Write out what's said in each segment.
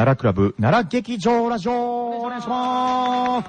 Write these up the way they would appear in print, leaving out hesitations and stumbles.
奈良クラブ、奈良劇場ラジオお願いします。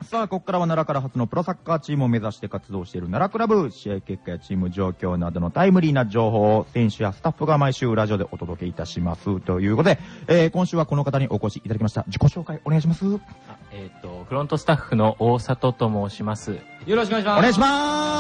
さあ、ここからは奈良から初のプロサッカーチームを目指して活動している奈良クラブ、試合結果やチーム状況などのタイムリーな情報を選手やスタッフが毎週ラジオでお届けいたします。ということで、今週はこの方にお越しいただきました。自己紹介お願いします。 フロントスタッフの大里と申します。 よろしくお願いします。 お願いします。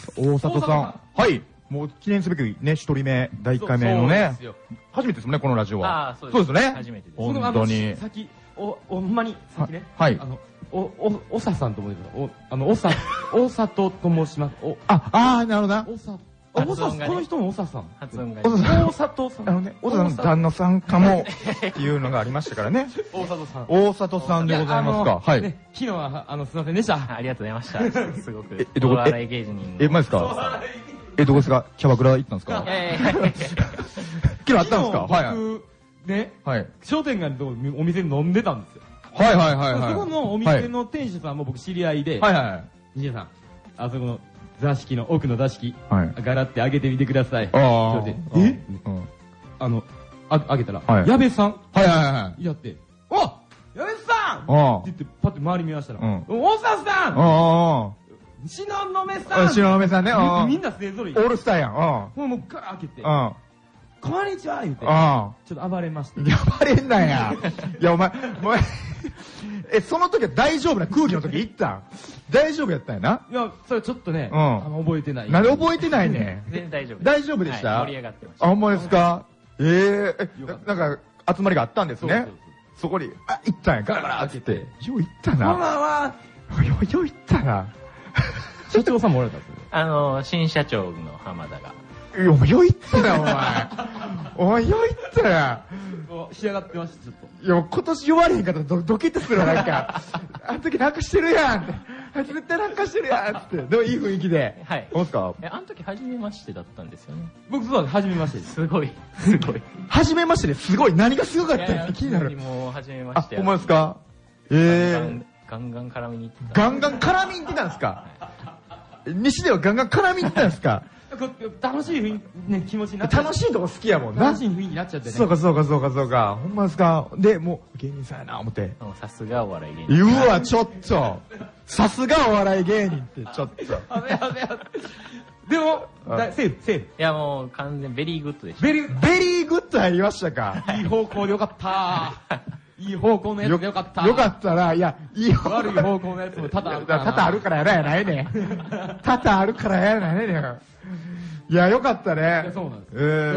大里さん。はい。もう記念すべきね、一人目、第1回目のね。初めてですもんね、このラジオは。 あ、そうですね。 初めてです。 本当に。 先、ほんまに、先ね。 はい。 おささんと申します。おさとと申します。 なるほどな。 この人もおささん。 発音が。 大里さん。 おささんの旦那さんかも、っていうのがありましたからね。 大里さん。 大里さんでございますか。はい。 昨日は、すいませんでした。 ありがとうございました。すごく。お笑い芸人。 マジですか？どこですか？キャバクラ行ったんですか？昨日あったんですか？はい。 僕、ね、 はい。 商店街のお店で飲んでたんですよ。 はいはいはいはい。 そこのお店の店主さんも僕知り合いで、 はいはい。 西田さん、あそこの座敷の、奥の座敷、 はい。 ガラって開けてみてください。 ああ。開けたら、 はい。 矢部さん。 はいはいはい。 やって、お矢部さんって言って、パッて周り見ましたら、大沢さん東雲さん東雲さんね。 みんなそれぞれ。 オールスターやん。 もうガー開けて、こんにちは言って、ちょっと暴れました。 暴れんなや。いや、お前、その時は大丈夫な空気の時行ったん？大丈夫やったんやな？ いや、それちょっとね、覚えてない。 なんで覚えてないね。 全然大丈夫。 大丈夫でした？ 盛り上がってました。 あ、ほんまですか？なんか、集まりがあったんですね。そこに、行ったんや、ガラガラって言って。よう行ったな。 こんばんは。 よう行ったな。 社長さんもおられたんですよ。新社長の浜田が。 よう行ったな、お前。お前、よう行ったな。 仕上がってました、ちょっと。 いや、今年呼ばれへんかったらドキッとするわ、なんか。あの時なんかしてるやんって。あいつ絶対なんかしてるやんって。でもいい雰囲気で。 はい。 どうですか？ あの時初めましてだったんですよね。 僕そうだ、初めましてです。 すごい。すごい。 初めましてですごい。何がすごかったって気になる。 もう初めまして。 ほんまですか？ ガンガン絡みに行ってた。 ガンガン絡みに行ってたんですか？西ではガンガン絡みに行ってたんですか？ 楽しい気持ちになっちゃう。楽しいとこ好きやもんな。 楽しい雰囲気になっちゃってね。 そうか。ほんまですか？で、もう芸人さんやな、思って。 さすがお笑い芸人。 うわ、ちょっと。さすがお笑い芸人って、ちょっと。 でも、セーフ。 いや、もう完全ベリーグッドでした。 ベリーグッド入りましたか？ いい方向でよかった。いい方向のやつでよかった。 よかったな。いや、 悪い方向のやつも多々あるから。 多々あるからやないね。多々あるからやないね。いや、よかったね。 そうなんです。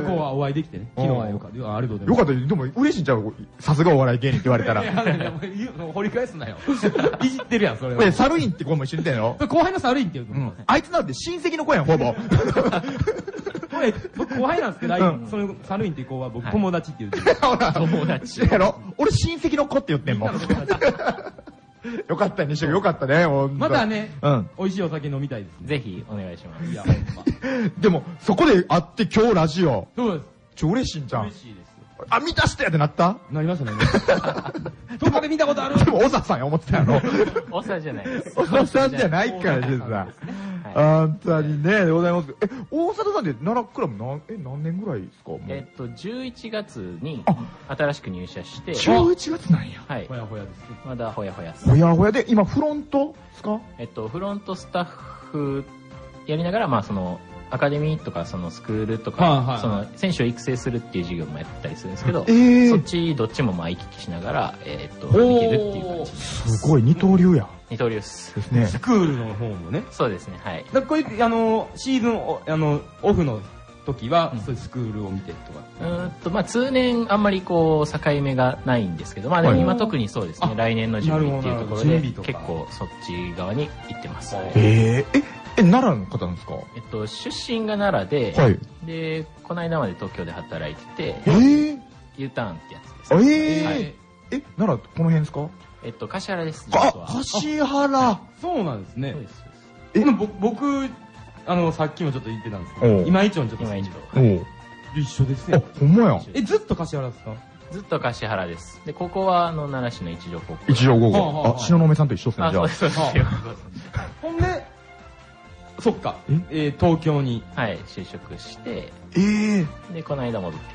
こうはお会いできてね。昨日はよかった。ありがとうございます。 よかった。でも嬉しいんちゃう？さすがお笑い芸人って言われたら。 掘り返すなよ。いじってるやん、それは。 サルインって子も一緒にいたよ。 後輩のサルインって言うの。 あいつなんて親戚の子やん、ほぼ。 僕後輩なんですけど、そのサルインって子は僕友達って言うてる。 友達。やろ？俺親戚の子って言ってんもん。よかったね、西尾よかったね。 またね、美味しいお酒飲みたいですね。 ぜひお願いします。いや、 でも、そこで会って今日ラジオ。 そうです。 超嬉しいんじゃん。 嬉しいです。 満たしてやってなった？ なりましたね。どこで見たことある？ でも、おささんや思ってたやろ。 おさじゃないです。 おささんじゃないからですさ。本当にね、でございます。大里さんって奈良クラブ何年ぐらいですか ？11月に新しく入社して。 11月なんや。 はい。 ほやほやです。 まだほやほやです。 ほやほやで、今フロントですか？ フロントスタッフやりながら、まあその、アカデミーとかそのスクールとか、その選手を育成するっていう授業もやったりするんですけど、そっちどっちもまあ行き来しながら、見てるっていう感じです。 すごい、二刀流や。 二刀流です。 ですね。 スクールの方もね。 そうですね、はい。 こういう、シーズン、オフの時は、そういうスクールを見てとか。 まあ通年あんまりこう、境目がないんですけど、まあでも今特にそうですね、来年の準備っていうところで、結構そっち側に行ってます。 奈良の方なんですか？ 出身が奈良で、 はい、 で、この間まで東京で働いてて、U ターンってやつです。 はい、奈良、この辺ですか？ 橿原です。 橿原。 そうなんですね。 そうです。 僕、さっきもちょっと言ってたんですけど、今市町にちょっと今市町。一緒ですね。 ほんまや。 ずっと橿原ですか？ ずっと橿原です。で、ここは奈良市の一条高校。 一条高校。東雲さんと一緒ですね、じゃあ。 そうです。 ほんで、そっか、東京に。 はい、就職して、で、この間戻ってきたって感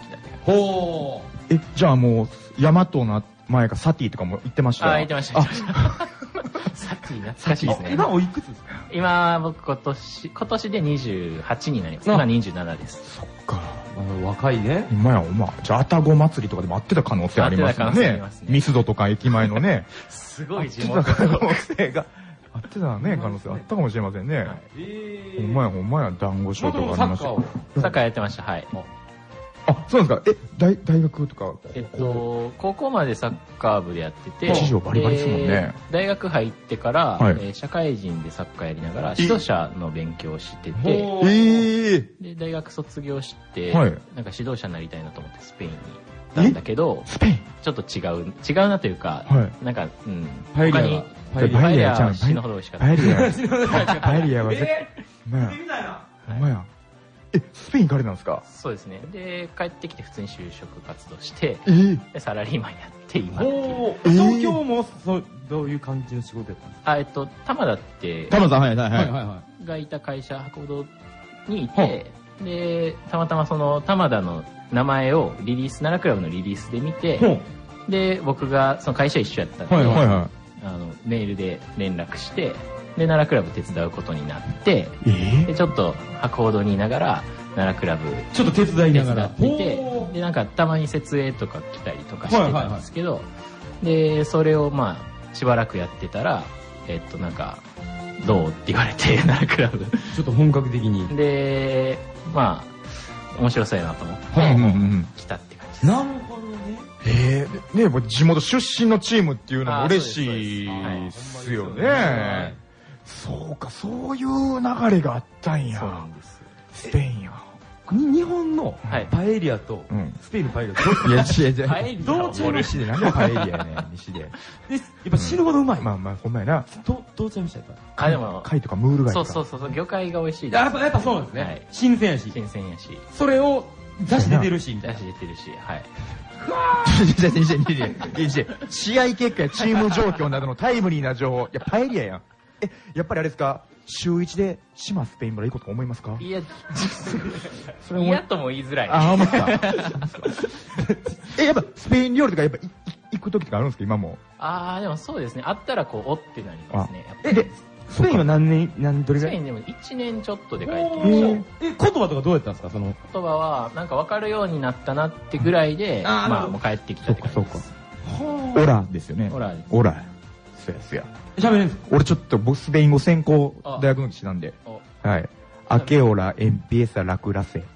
ほー。じゃあもう、ヤマトの前かサティとかも行ってました？ あ、行ってました。サティ懐かしいですね。 今おいくつですか？ 今、僕今年で28になります。今27です。 そっか。 若いね。 今や、じゃあ、愛宕祭りとかでも会ってた可能性ありますよね。ミスドとか駅前のね。 すごい地元の可能性が。あってたね、可能性あったかもしれませんね。ほんまや、団子ショーとかありました。 サッカーやってました、はい。 あ、そうなんですか。大学とか高校までサッカー部でやってて、 地上バリバリですもんね。 大学入ってから、社会人でサッカーやりながら、指導者の勉強をしてて、で、大学卒業して、なんか指導者になりたいなと思ってスペインに行ったんだけど、 スペインちょっと違うなというか、なんか、 パエリアパエリアは死ぬほど美味しかった。 パエリアはほんまや。スペイン行かれたんですか？ そうですね。で、帰ってきて普通に就職活動して、でサラリーマンやって今。 東京もどういう感じの仕事やったんですか？ 玉田って、がいた会社、博報堂にいて、で、たまたまその玉田の名前を奈良クラブのリリースで見て、で、僕がその会社一緒やったんで、メールで連絡して、で、奈良クラブ手伝うことになって、で、ちょっと博報堂にいながら、奈良クラブちょっと手伝いながら手伝ってて、で、なんかたまに設営とか来たりとかしてたんですけど、で、それをまあ、しばらくやってたら、なんか、どうって言われて、奈良クラブ。 ちょっと本格的に。 で、まあ、面白そうやなと思って、来たって感じです。 なるほどね。 ね、地元出身のチームっていうのも嬉しいですよね。そうか、そういう流れがあったんや。 そうなんです。 スペインや。 日本のパエリアとスペインのパエリア、いや、 どうちゃいま西で、なんでパエリアやねん、西で。 やっぱ死ぬほどうまい。 まあ、ほんまやな。 どうちゃいました？ でも、 貝とかムール貝とか。そう、魚介が美味しいです。 やっぱそうなんですね。新鮮やし。それを出汁出てるし、 出汁出てるし、はい。 試合結果やチーム状況などのタイムリーな情報。いや、パエリアやん。やっぱりあれですか、週1で島スペイン村行こうと思いますか？ いや、嫌とも言いづらい。 あ、思った。やっぱスペイン料理とかやっぱ行く時とかあるんですか、今も？ でもそうですね。あったらこう、おってなりますね。 で、スペインは何年、どれぐらい？ スペインでも1年ちょっとで帰ってきました。 言葉とかどうやったんですか？その言葉は、なんか分かるようになったなってぐらいで、まあもう帰ってきたって感じです。 オラですよね。 オラです。 オラ。そうやすや。 喋れんすか？ 俺ちょっとスペイン語専攻大学の時なんで。はい。アケオラ、エンピエサ、ラクラセ。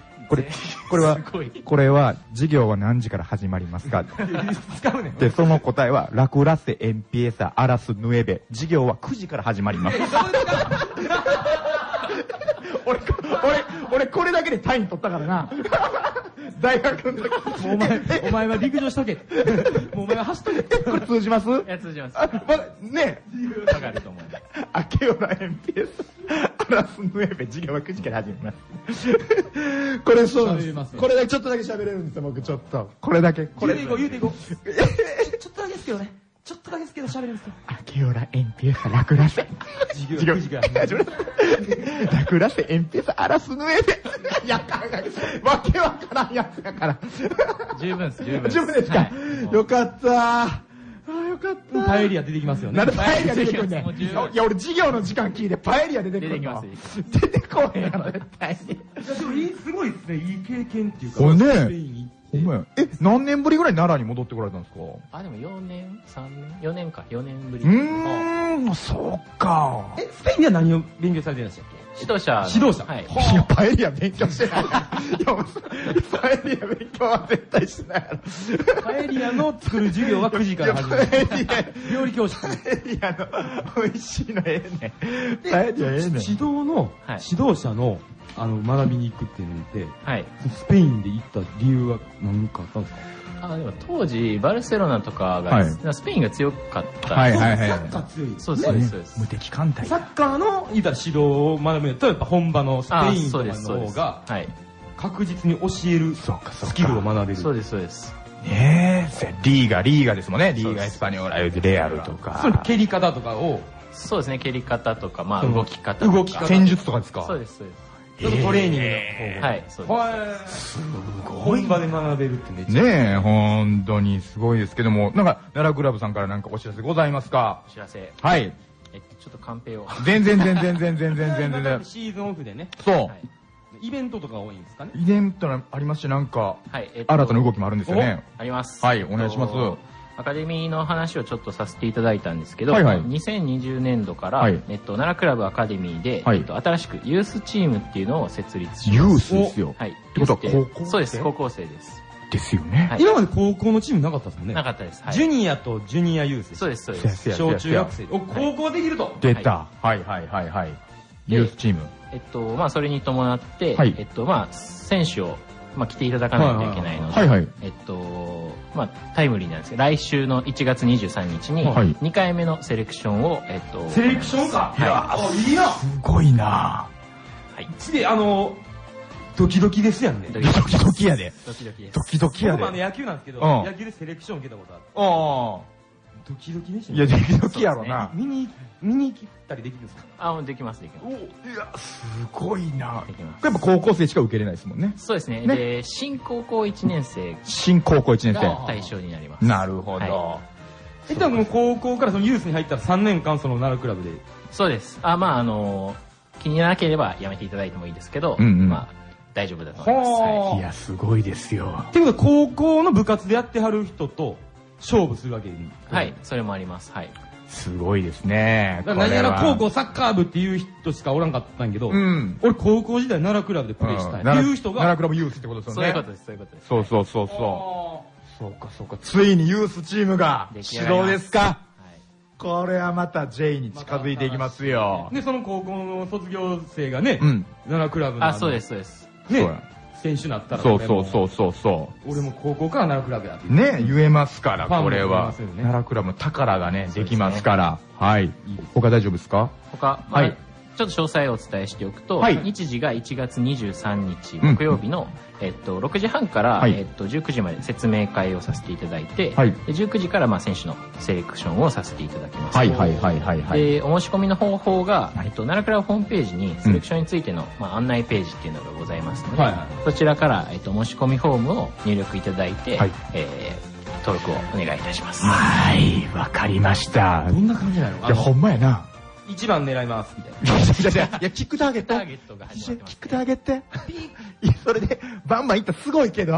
これは、授業は何時から始まりますか？ 使うねん。 で、その答えは、ラクラセ、エンピエサ、アラス、ヌエベ。授業は9時から始まります。俺、これだけで単位取ったからな。大学の時。 お前は陸上しとけ。もうお前は走っとけ。 これ通じます？ いや、通じます。 ねえ。わかると思う。 アケオラ、エンピエサ、アラス、ヌエベ。授業は9時から始まります。これそうなんです。これだけちょっとだけ喋れるんですよ、僕ちょっと。これだけ。 言うていこう。ちょっとだけですけどね。ちょっとだけですけど喋れるんですよ。 アケオラ、エンピエサ、ラクラセ。 授業9時から。 ラクラセ、エンピエサ、アラス、ヌエベ。いや、わけわからんやつやから。 十分です。 十分ですか？よかった。よかった。 パエリア出てきますよね。 なんでパエリア出てくるねん。いや、俺授業の時間聞いてパエリア出てくるの。出てこへんやろ、絶対に。 でもすごいですね。いい経験っていうか。 これね。何年ぶりぐらい奈良に戻ってこられたんですか？ でも4年か、4年ぶり。 そうか。 スペインでは何を勉強されてるんでしたっけ？ 指導者。 はい。 いや、パエリア勉強してない。いや、パエリア勉強は絶対してないやろ。 パエリアの作る授業は9時から始まる。料理教室。 パエリアの美味しいのええねん。パエリアええねん。 指導者の学びに行くっていうので、スペインで行った理由は何かあったんですか？ でも当時バルセロナとかがスペインが強かった。 サッカー強い。 そうです。 無敵艦隊。 サッカーの言ったら指導を学ぶとやっぱ本場のスペインとかの方が確実に教えるスキルを学べる。 そうです。 ねえ、リーガですもんね。リーガエスパニョーラ、レアルとか。 それ蹴り方とかを。 そうですね、蹴り方とか、まあ動き方とか。 戦術とかですか？ そうです。 ちょっとトレーニングの方法。 はい、そうです。 すごい。本場で学べるってめっちゃ。 ねえ、本当にすごいですけども、なんか、奈良クラブさんからなんかお知らせございますか？ お知らせ。 はい。 ちょっとカンペを。 全然。 シーズンオフでね。 そう。 イベントとか多いんですかね？ イベントありまして、なんか、新たな動きもあるんですよね。 あります。 はい、お願いします。 アカデミーの話をちょっとさせていただいたんですけど、2020年度から、奈良クラブアカデミーで、新しくユースチームっていうのを設立します。 ユースですよ。 はい。 ってことは高校生？ そうです、高校生です。 ですよね。 今まで高校のチームなかったですもんね。 なかったです。 ジュニアとジュニアユース。 そうです、そうです。 小中学生。高校できると。 出た。はい。ユースチーム。 まあ、それに伴って、まあ、選手を、まあ、来ていただかないといけないので、まあ、タイムリーなんですけど、来週の1月23日に、2回目のセレクションを、 セレクションか。いいな。 すごいな。 はい。 次、ドキドキですやんね。 ドキドキやで。 ドキドキです。 ドキドキやで。 僕野球なんですけど、野球でセレクション受けたことある。ドキドキでしたね。 いや、ドキドキやろな。 見に行ったりできるんですか？ できます。 いや、すごいな。 できます。 やっぱ高校生しか受けれないですもんね。 そうですね。で、新高校1年生。 新高校1年生。 が対象になります。 なるほど。 じゃあ、高校からそのユースに入ったら3年間その奈良クラブで。 そうです。まあ、気にならなければやめていただいてもいいですけど、まあ、大丈夫だと思います。 いや、すごいですよ。 っていうことは、高校の部活でやってはる人と勝負するわけに。 はい、それもあります。はい。 すごいですね。 何やら高校サッカー部っていう人しかおらんかったんやけど、俺高校時代奈良クラブでプレーしたいっていう人が。 奈良クラブユースってことですよね。 そういうことです、そういうことです。 そうか。ついにユースチームが始動ですか。これはまた J に近づいていきますよ。 で、その高校の卒業生がね、奈良クラブの。 そうです、そうです。 ね、選手になったら。 そう。 俺も高校から奈良クラブやって。 ね、言えますから、これは。奈良クラブの宝がね、できますから。はい。他大丈夫ですか？ 他、はい。ちょっと詳細をお伝えしておくと、日時が1月23日木曜日の、6時半から、19時まで説明会をさせていただいて、19時から選手のセレクションをさせていただきます。で、お申し込みの方法が、奈良クラブホームページにセレクションについての、案内ページっていうのがございますので、そちらから、申し込みフォームを入力いただいて、登録をお願いいたします。 はい、わかりました。 どんな感じなの？ いや、ほんまやな。 1番狙いますみたいな。 いや、キックターゲット。 ターゲットが始まってます。 キックターゲット。いや、それで、バンバンいったらすごいけど。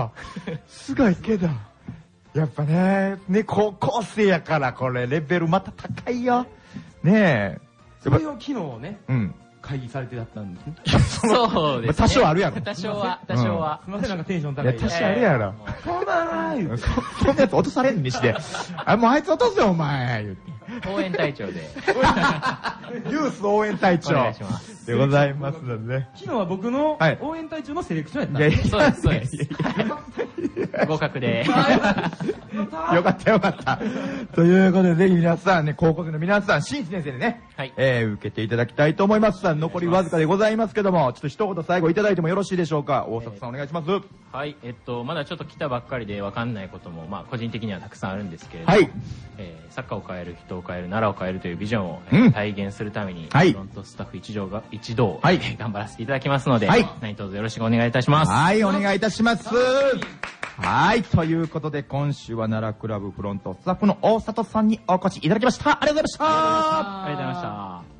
やっぱね、高校生やから、これ、レベルまた高いよ。ねえ。 それを昨日ね、会議されてだったんですね。 そうですね。 多少あるやろ。 多少は。 すいません、なんかテンション高い。 多少あるやろ。 そうだーそんなやつ落とされんにして。もうあいつ落とすよ、お前。言って。 応援隊長で。 ユース応援隊長。 お願いします。 でございますのでね。 昨日は僕の応援隊長のセレクションやった。 そうです。合格で。 よかった。ということで、ぜひ皆さんね、高校生の皆さん、新1年生でね、受けていただきたいと思います。残りわずかでございますけども、ちょっと一言最後いただいてもよろしいでしょうか。大里さんお願いします。 はい、まだちょっと来たばっかりでわかんないことも、個人的にはたくさんあるんですけれども、サッカーを変える、人を変える、奈良を変えるというビジョンを体現するために、フロントスタッフ一同頑張らせていただきますので、何卒よろしくお願いいたします。 はい、お願いいたします。はい、ということで今週は奈良クラブフロントスタッフの大里さんにお越しいただきました。ありがとうございました。 ありがとうございました。